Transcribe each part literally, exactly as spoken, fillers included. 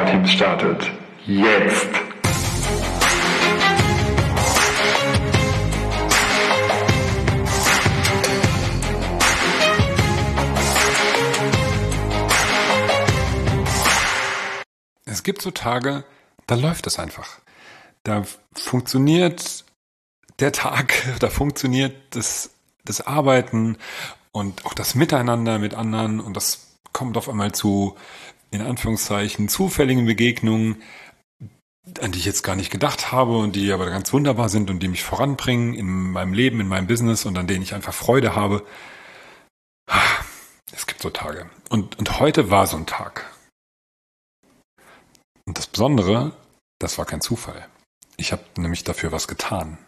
Powerteams startet jetzt. Es gibt so Tage, da läuft es einfach. Da funktioniert der Tag, da funktioniert das, das Arbeiten und auch das Miteinander mit anderen und das kommt auf einmal zu, in Anführungszeichen, zufälligen Begegnungen, an die ich jetzt gar nicht gedacht habe und die aber ganz wunderbar sind und die mich voranbringen in meinem Leben, in meinem Business und an denen ich einfach Freude habe. Es gibt so Tage. Und, und heute war so ein Tag. Und das Besondere, das war kein Zufall. Ich habe nämlich dafür was getan.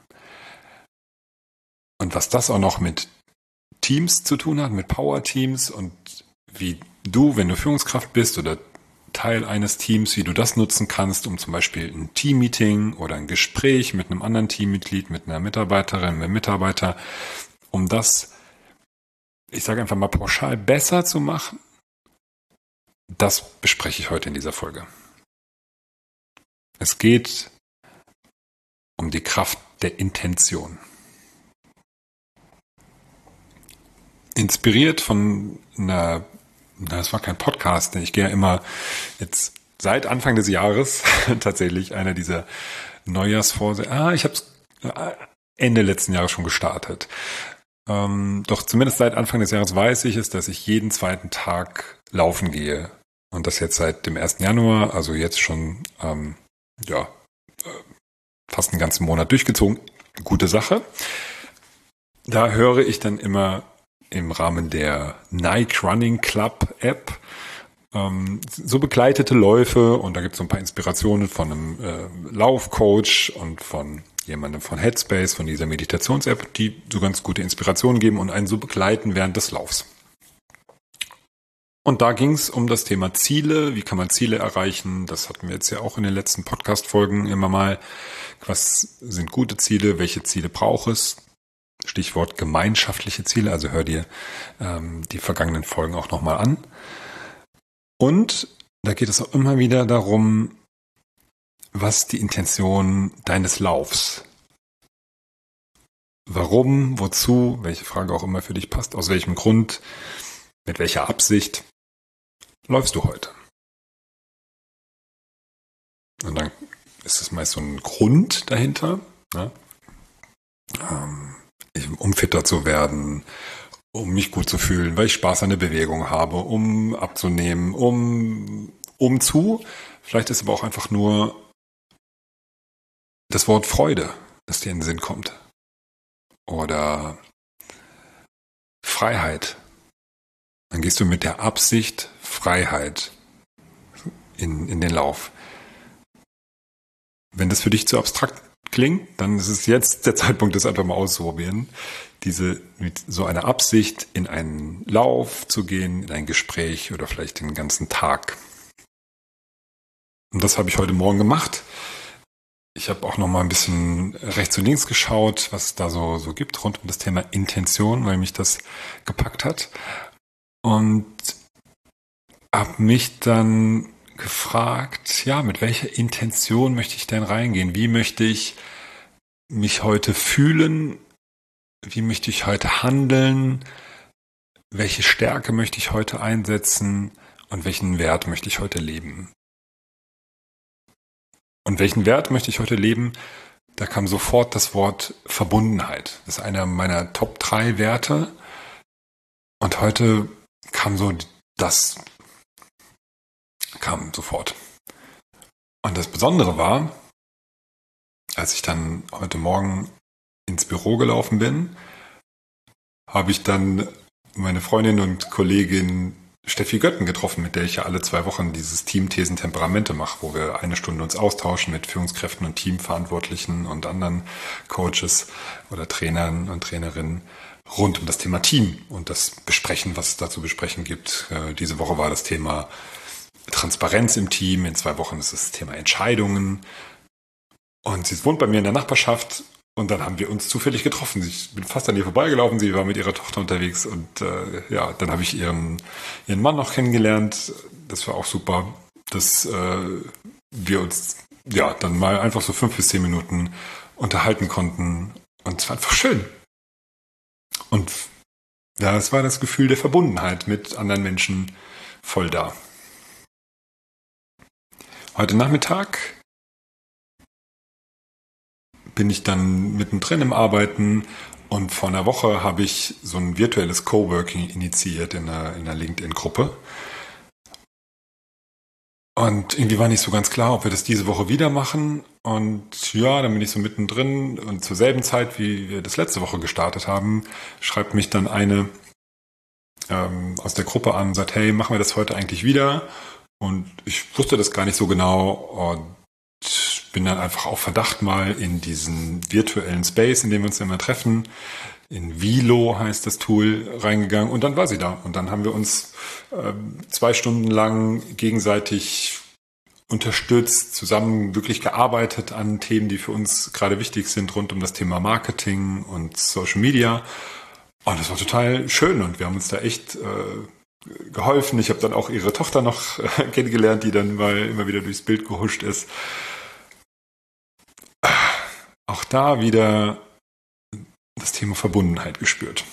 Und was das auch noch mit Teams zu tun hat, mit Power-Teams und wie du, wenn du Führungskraft bist oder Teil eines Teams, wie du das nutzen kannst, um zum Beispiel ein Team-Meeting oder ein Gespräch mit einem anderen Teammitglied, mit einer Mitarbeiterin, mit einem Mitarbeiter, um das, ich sage einfach mal pauschal, besser zu machen, das bespreche ich heute in dieser Folge. Es geht um die Kraft der Intention. Inspiriert von einer, na, das war kein Podcast, ich gehe ja immer jetzt seit Anfang des Jahres tatsächlich einer dieser Neujahrsvorsätze. Ah, ich habe es Ende letzten Jahres schon gestartet. Ähm, doch zumindest seit Anfang des Jahres weiß ich es, dass ich jeden zweiten Tag laufen gehe. Und das jetzt seit dem ersten Januar, also jetzt schon ähm, ja, fast einen ganzen Monat durchgezogen. Gute Sache. Da höre ich dann immer im Rahmen der Nike Running Club App ähm, so begleitete Läufe und da gibt es so ein paar Inspirationen von einem äh, Laufcoach und von jemandem von Headspace, von dieser Meditations-App, die so ganz gute Inspirationen geben und einen so begleiten während des Laufs. Und da ging es um das Thema Ziele. Wie kann man Ziele erreichen? Das hatten wir jetzt ja auch in den letzten Podcast-Folgen immer mal. Was sind gute Ziele? Welche Ziele braucht es? Stichwort gemeinschaftliche Ziele. Also hör dir ähm, die vergangenen Folgen auch nochmal an. Und da geht es auch immer wieder darum, was die Intention deines Laufs. Warum, wozu, welche Frage auch immer für dich passt, aus welchem Grund, mit welcher Absicht läufst du heute? Und dann ist es meist so ein Grund dahinter, ne? ähm, um fitter zu werden, um mich gut zu fühlen, weil ich Spaß an der Bewegung habe, um abzunehmen, um, um zu. Vielleicht ist aber auch einfach nur das Wort Freude, das dir in den Sinn kommt. Oder Freiheit. Dann gehst du mit der Absicht Freiheit in, in den Lauf. Wenn das für dich zu abstrakt klingt, dann ist es jetzt der Zeitpunkt, das einfach mal auszuprobieren. Diese, mit so einer Absicht in einen Lauf zu gehen, in ein Gespräch oder vielleicht den ganzen Tag. Und das habe ich heute Morgen gemacht. Ich habe auch noch mal ein bisschen rechts und links geschaut, was es da so, so gibt rund um das Thema Intention, weil mich das gepackt hat. Und habe mich dann gefragt, ja, mit welcher Intention möchte ich denn reingehen? Wie möchte ich mich heute fühlen? Wie möchte ich heute handeln? Welche Stärke möchte ich heute einsetzen? Und welchen Wert möchte ich heute leben? Und welchen Wert möchte ich heute leben? Da kam sofort das Wort Verbundenheit. Das ist einer meiner Top drei Werte. Und heute kam so das, kam sofort. Und das Besondere war, als ich dann heute Morgen ins Büro gelaufen bin, habe ich dann meine Freundin und Kollegin Steffi Götten getroffen, mit der ich ja alle zwei Wochen dieses Team Thesen Temperamente mache, wo wir eine Stunde uns austauschen mit Führungskräften und Teamverantwortlichen und anderen Coaches oder Trainern und Trainerinnen rund um das Thema Team und das Besprechen, was es da zu besprechen gibt. Äh, diese Woche war das Thema Transparenz im Team, in zwei Wochen ist das Thema Entscheidungen. Und sie wohnt bei mir in der Nachbarschaft und dann haben wir uns zufällig getroffen. Ich bin fast an ihr vorbeigelaufen, sie war mit ihrer Tochter unterwegs und äh, ja, dann habe ich ihren, ihren Mann noch kennengelernt. Das war auch super. dass äh, wir uns ja dann mal einfach so fünf bis zehn Minuten unterhalten konnten. Und es war einfach schön. Und ja, es war das Gefühl der Verbundenheit mit anderen Menschen voll da. Heute Nachmittag bin ich dann mittendrin im Arbeiten und vor einer Woche habe ich so ein virtuelles Coworking initiiert in einer, in einer LinkedIn-Gruppe. Und irgendwie war nicht so ganz klar, ob wir das diese Woche wieder machen. Und ja, dann bin ich so mittendrin und zur selben Zeit, wie wir das letzte Woche gestartet haben, schreibt mich dann eine ähm, aus der Gruppe an und sagt, hey, machen wir das heute eigentlich wieder? Und ich wusste das gar nicht so genau und bin dann einfach auf Verdacht mal in diesen virtuellen Space, in dem wir uns immer treffen, in Vilo heißt das Tool, reingegangen und dann war sie da. Und dann haben wir uns äh, zwei Stunden lang gegenseitig unterstützt, zusammen wirklich gearbeitet an Themen, die für uns gerade wichtig sind, rund um das Thema Marketing und Social Media. Und das war total schön und wir haben uns da echt äh, geholfen. Ich habe dann auch ihre Tochter noch äh, kennengelernt, die dann mal immer wieder durchs Bild gehuscht ist. Auch da wieder das Thema Verbundenheit gespürt.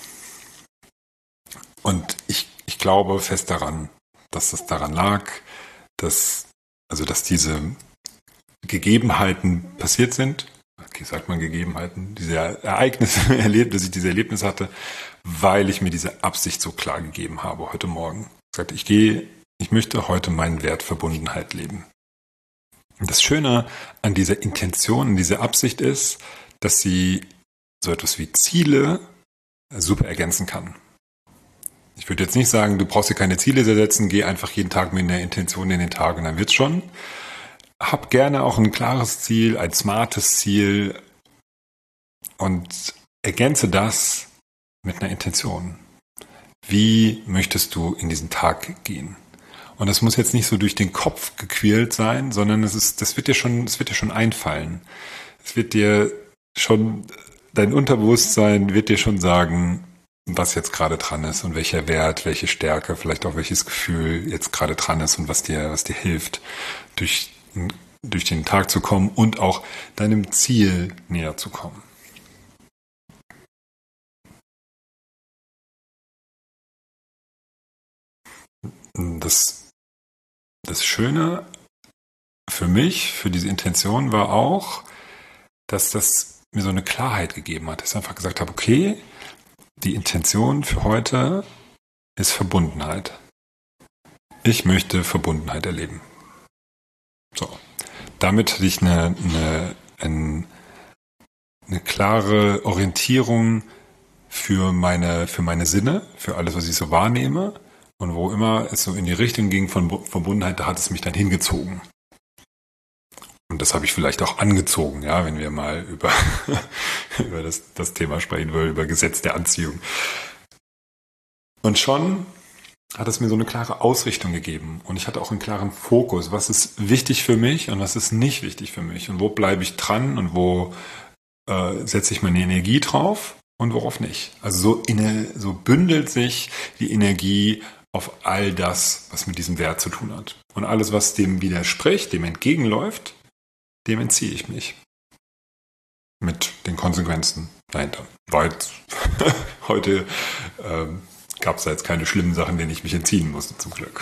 Und ich, ich glaube fest daran, dass das daran lag, dass, also dass diese Gegebenheiten passiert sind. Okay, sagt man Gegebenheiten, diese Ereignisse erlebt, dass ich diese Erlebnisse hatte, weil ich mir diese Absicht so klar gegeben habe heute Morgen. Ich sagte, ich gehe, ich möchte heute meinen Wert Verbundenheit leben. Und das Schöne an dieser Intention, an dieser Absicht ist, dass sie so etwas wie Ziele super ergänzen kann. Ich würde jetzt nicht sagen, du brauchst dir keine Ziele setzen, geh einfach jeden Tag mit einer Intention in den Tag und dann wird's schon. Hab gerne auch ein klares Ziel, ein smartes Ziel und ergänze das mit einer Intention. Wie möchtest du in diesen Tag gehen? Und das muss jetzt nicht so durch den Kopf gequält sein, sondern es ist, das wird dir schon, es wird dir schon einfallen. Es wird dir schon, dein Unterbewusstsein wird dir schon sagen, was jetzt gerade dran ist und welcher Wert, welche Stärke, vielleicht auch welches Gefühl jetzt gerade dran ist und was dir, was dir hilft, durch, durch den Tag zu kommen und auch deinem Ziel näher zu kommen. Das Das Schöne für mich, für diese Intention war auch, dass das mir so eine Klarheit gegeben hat. Dass ich einfach gesagt habe, okay, die Intention für heute ist Verbundenheit. Ich möchte Verbundenheit erleben. So, damit hatte ich eine, eine, eine, eine klare Orientierung für meine, für meine Sinne, für alles, was ich so wahrnehme. Und wo immer es so in die Richtung ging von Verbundenheit, da hat es mich dann hingezogen. Und das habe ich vielleicht auch angezogen, ja, wenn wir mal über, über das, das Thema sprechen wollen, über Gesetz der Anziehung. Und schon hat es mir so eine klare Ausrichtung gegeben. Und ich hatte auch einen klaren Fokus. Was ist wichtig für mich und was ist nicht wichtig für mich? Und wo bleibe ich dran und wo äh, setze ich meine Energie drauf und worauf nicht? Also so, inne, so bündelt sich die Energie auf all das, was mit diesem Wert zu tun hat. Und alles, was dem widerspricht, dem entgegenläuft, dem entziehe ich mich. Mit den Konsequenzen dahinter. Weil heute ähm, gab es da jetzt keine schlimmen Sachen, denen ich mich entziehen musste, zum Glück.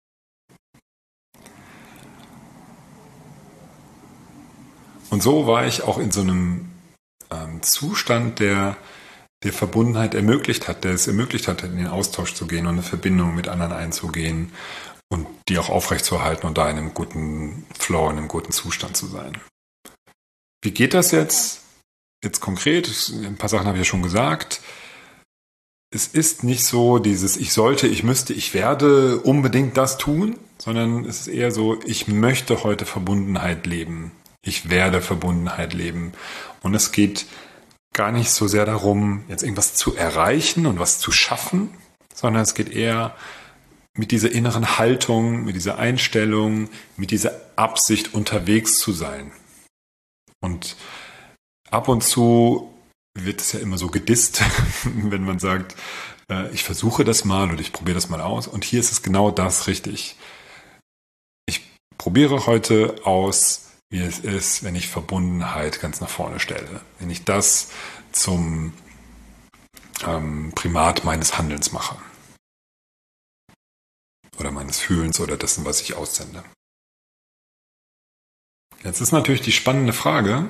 Und so war ich auch in so einem ähm, Zustand, der der Verbundenheit ermöglicht hat, der es ermöglicht hat, in den Austausch zu gehen und eine Verbindung mit anderen einzugehen und die auch aufrechtzuerhalten und da in einem guten Flow, in einem guten Zustand zu sein. Wie geht das jetzt? Jetzt konkret, ein paar Sachen habe ich ja schon gesagt. Es ist nicht so dieses ich sollte, ich müsste, ich werde unbedingt das tun, sondern es ist eher so, ich möchte heute Verbundenheit leben. Ich werde Verbundenheit leben. Und es geht gar nicht so sehr darum, jetzt irgendwas zu erreichen und was zu schaffen, sondern es geht eher mit dieser inneren Haltung, mit dieser Einstellung, mit dieser Absicht unterwegs zu sein. Und ab und zu wird es ja immer so gedisst, wenn man sagt, äh, ich versuche das mal oder ich probiere das mal aus. Und hier ist es genau das richtig. Ich probiere heute aus, wie es ist, wenn ich Verbundenheit ganz nach vorne stelle. Wenn ich das zum ähm, Primat meines Handelns mache. Oder meines Fühlens oder dessen, was ich aussende. Jetzt ist natürlich die spannende Frage,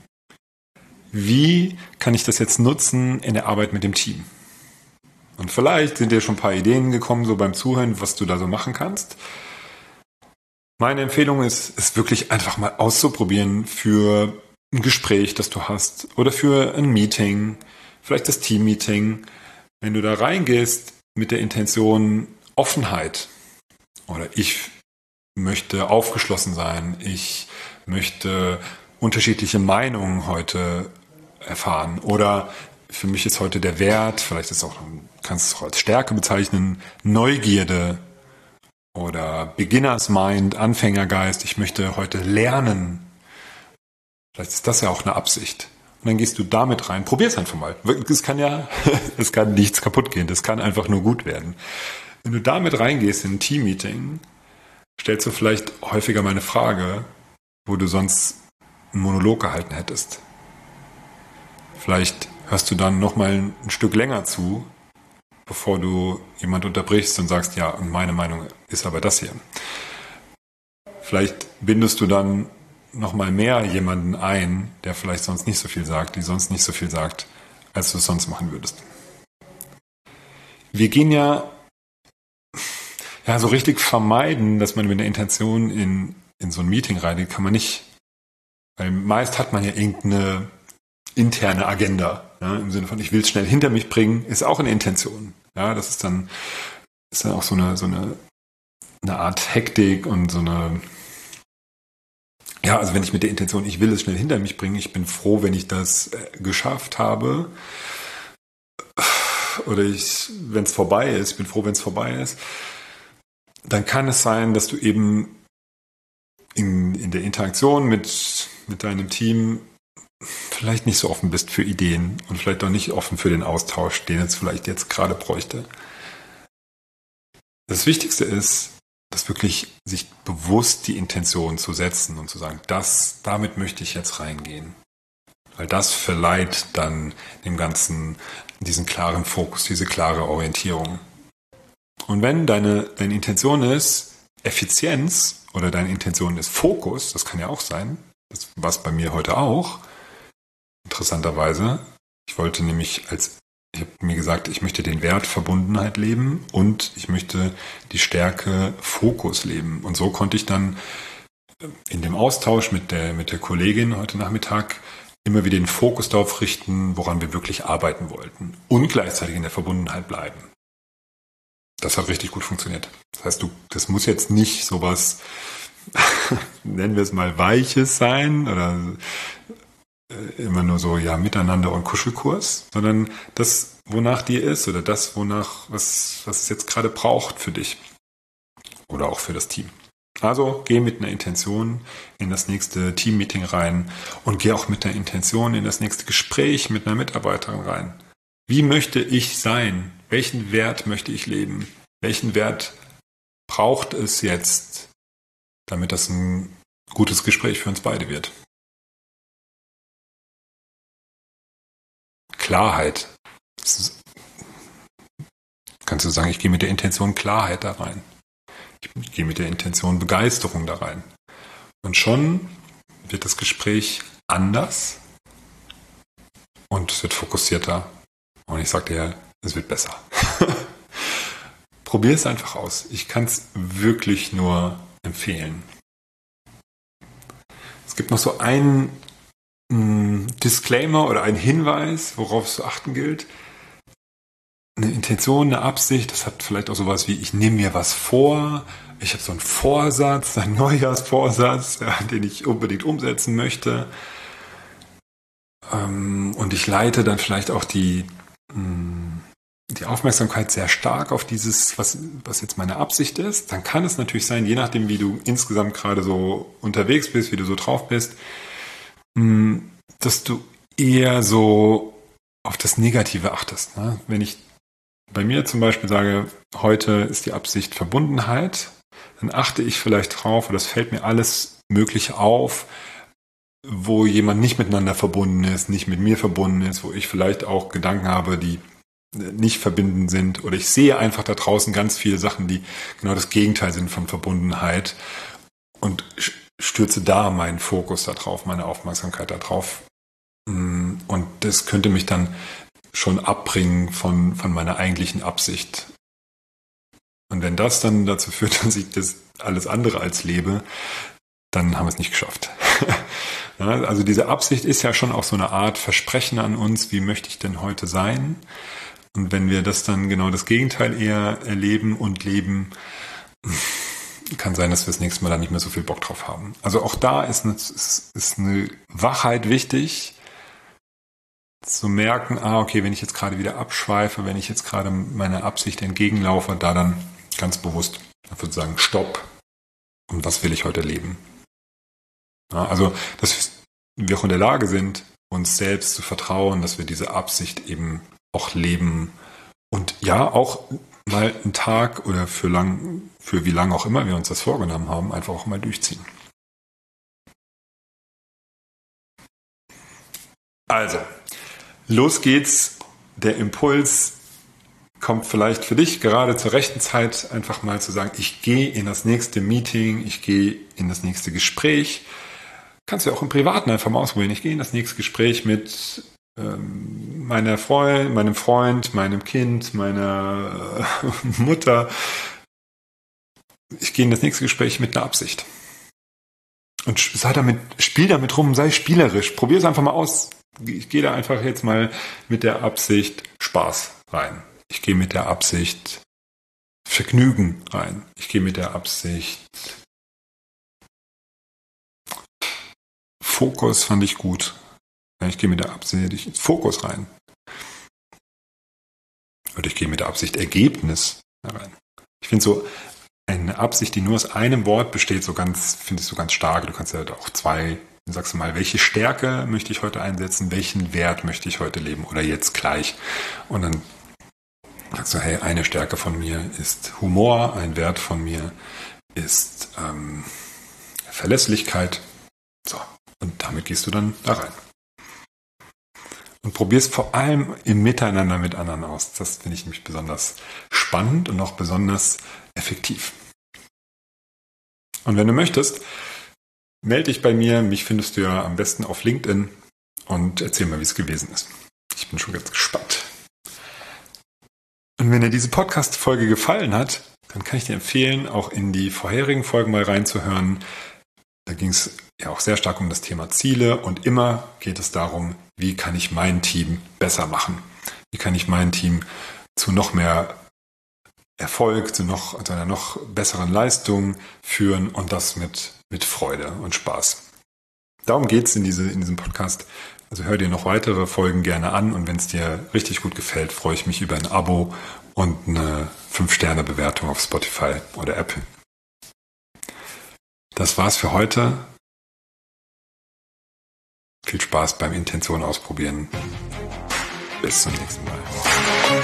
wie kann ich das jetzt nutzen in der Arbeit mit dem Team? Und vielleicht sind dir schon ein paar Ideen gekommen, so beim Zuhören, was du da so machen kannst. Meine Empfehlung ist, es wirklich einfach mal auszuprobieren für ein Gespräch, das du hast oder für ein Meeting, vielleicht das Team-Meeting. Wenn du da reingehst mit der Intention Offenheit oder ich möchte aufgeschlossen sein, ich möchte unterschiedliche Meinungen heute erfahren oder für mich ist heute der Wert, vielleicht ist auch, kannst du es auch als Stärke bezeichnen, Neugierde oder Beginners Mind, Anfängergeist, ich möchte heute lernen. Vielleicht ist das ja auch eine Absicht. Und dann gehst du damit rein. Probier es einfach mal. Es kann ja, es kann nichts kaputt gehen. Das kann einfach nur gut werden. Wenn du damit reingehst in ein Team-Meeting, stellst du vielleicht häufiger mal eine Frage, wo du sonst einen Monolog gehalten hättest. Vielleicht hörst du dann nochmal ein Stück länger zu, bevor du jemand unterbrichst und sagst, ja, und meine Meinung ist aber das hier. Vielleicht bindest du dann nochmal mehr jemanden ein, der vielleicht sonst nicht so viel sagt, die sonst nicht so viel sagt, als du es sonst machen würdest. Wir gehen ja, ja so richtig vermeiden, dass man mit einer Intention in, in so ein Meeting reingeht, kann man nicht. Weil meist hat man ja irgendeine interne Agenda, ja, im Sinne von, ich will es schnell hinter mich bringen, ist auch eine Intention. Ja, das ist dann, ist dann auch so eine, so eine, eine Art Hektik und so eine, ja, also wenn ich mit der Intention, ich will es schnell hinter mich bringen, ich bin froh, wenn ich das geschafft habe, oder ich, wenn es vorbei ist, ich bin froh, wenn es vorbei ist, dann kann es sein, dass du eben in, in der Interaktion mit, mit deinem Team vielleicht nicht so offen bist für Ideen und vielleicht auch nicht offen für den Austausch, den es vielleicht jetzt gerade bräuchte. Das Wichtigste ist, dass wirklich sich bewusst die Intention zu setzen und zu sagen, das, damit möchte ich jetzt reingehen. Weil das verleiht dann dem Ganzen diesen klaren Fokus, diese klare Orientierung. Und wenn deine, deine Intention ist Effizienz oder deine Intention ist Fokus, das kann ja auch sein, das war es bei mir heute auch, interessanterweise. Ich wollte nämlich als, ich habe mir gesagt, ich möchte den Wert Verbundenheit leben und ich möchte die Stärke Fokus leben. Und so konnte ich dann in dem Austausch mit der, mit der Kollegin heute Nachmittag immer wieder den Fokus darauf richten, woran wir wirklich arbeiten wollten und gleichzeitig in der Verbundenheit bleiben. Das hat richtig gut funktioniert. Das heißt, du, das muss jetzt nicht sowas, nennen wir es mal Weiches sein oder immer nur so, ja, Miteinander und Kuschelkurs, sondern das, wonach dir ist oder das, wonach, was, was es jetzt gerade braucht für dich oder auch für das Team. Also geh mit einer Intention in das nächste Team-Meeting rein und geh auch mit einer Intention in das nächste Gespräch mit einer Mitarbeiterin rein. Wie möchte ich sein? Welchen Wert möchte ich leben? Welchen Wert braucht es jetzt, damit das ein gutes Gespräch für uns beide wird? Klarheit. Das ist, kannst du sagen, ich gehe mit der Intention Klarheit da rein. Ich gehe mit der Intention Begeisterung da rein. Und schon wird das Gespräch anders und es wird fokussierter. Und ich sage dir, es wird besser. Probier es einfach aus. Ich kann es wirklich nur empfehlen. Es gibt noch so einen Disclaimer oder ein Hinweis, worauf es zu achten gilt. Eine Intention, eine Absicht, das hat vielleicht auch sowas wie, ich nehme mir was vor, ich habe so einen Vorsatz, einen Neujahrsvorsatz, ja, den ich unbedingt umsetzen möchte. Ähm, und ich leite dann vielleicht auch die, mh, die Aufmerksamkeit sehr stark auf dieses, was, was jetzt meine Absicht ist. Dann kann es natürlich sein, je nachdem, wie du insgesamt gerade so unterwegs bist, wie du so drauf bist, dass du eher so auf das Negative achtest. Ne? Wenn ich bei mir zum Beispiel sage, heute ist die Absicht Verbundenheit, dann achte ich vielleicht drauf, oder es fällt mir alles Mögliche auf, wo jemand nicht miteinander verbunden ist, nicht mit mir verbunden ist, wo ich vielleicht auch Gedanken habe, die nicht verbinden sind, oder ich sehe einfach da draußen ganz viele Sachen, die genau das Gegenteil sind von Verbundenheit, und stürze da meinen Fokus da drauf, meine Aufmerksamkeit da drauf. Und das könnte mich dann schon abbringen von, von meiner eigentlichen Absicht. Und wenn das dann dazu führt, dass ich das alles andere als lebe, dann haben wir es nicht geschafft. Also diese Absicht ist ja schon auch so eine Art Versprechen an uns, wie möchte ich denn heute sein? Und wenn wir das dann genau das Gegenteil eher erleben und leben, kann sein, dass wir das nächste Mal dann nicht mehr so viel Bock drauf haben. Also auch da ist eine, ist, ist eine Wachheit wichtig, zu merken, ah, okay, wenn ich jetzt gerade wieder abschweife, wenn ich jetzt gerade meiner Absicht entgegenlaufe, da dann ganz bewusst dafür zu sagen, stopp, und was will ich heute leben? Ja, also, dass wir auch in der Lage sind, uns selbst zu vertrauen, dass wir diese Absicht eben auch leben und ja, auch mal einen Tag oder für lang, für wie lange auch immer wir uns das vorgenommen haben, einfach auch mal durchziehen. Also, los geht's. Der Impuls kommt vielleicht für dich gerade zur rechten Zeit, einfach mal zu sagen, ich gehe in das nächste Meeting, ich gehe in das nächste Gespräch. Kannst du auch im Privaten einfach mal ausprobieren. Ich gehe in das nächste Gespräch mit ähm, meiner Freund, meinem Freund, meinem Kind, meiner äh, Mutter. Ich gehe in das nächste Gespräch mit einer Absicht. Und sei damit, spiel damit rum, sei spielerisch. Probier es einfach mal aus. Ich gehe da einfach jetzt mal mit der Absicht Spaß rein. Ich gehe mit der Absicht Vergnügen rein. Ich gehe mit der Absicht Fokus fand ich gut. Ich gehe mit der Absicht Fokus rein. Oder ich gehe mit der Absicht Ergebnis rein. Ich finde so eine Absicht, die nur aus einem Wort besteht, so ganz, finde ich so ganz stark. Du kannst ja auch zwei, dann sagst du mal, welche Stärke möchte ich heute einsetzen, welchen Wert möchte ich heute leben oder jetzt gleich. Und dann sagst du, hey, eine Stärke von mir ist Humor, ein Wert von mir ist ähm, Verlässlichkeit. So, und damit gehst du dann da rein. Und probierst vor allem im Miteinander mit anderen aus. Das finde ich nämlich besonders spannend und auch besonders effektiv. Und wenn du möchtest, melde dich bei mir. Mich findest du ja am besten auf LinkedIn und erzähl mal, wie es gewesen ist. Ich bin schon ganz gespannt. Und wenn dir diese Podcast-Folge gefallen hat, dann kann ich dir empfehlen, auch in die vorherigen Folgen mal reinzuhören. Da ging es ja auch sehr stark um das Thema Ziele und immer geht es darum, wie kann ich mein Team besser machen? Wie kann ich mein Team zu noch mehr Erfolg, zu, noch, zu einer noch besseren Leistung führen und das mit, mit Freude und Spaß. Darum geht es in, diese, in diesem Podcast. Also hör dir noch weitere Folgen gerne an und wenn es dir richtig gut gefällt, freue ich mich über ein Abo und eine fünf Sterne Bewertung auf Spotify oder Apple. Das war's für heute. Viel Spaß beim Intention ausprobieren. Bis zum nächsten Mal.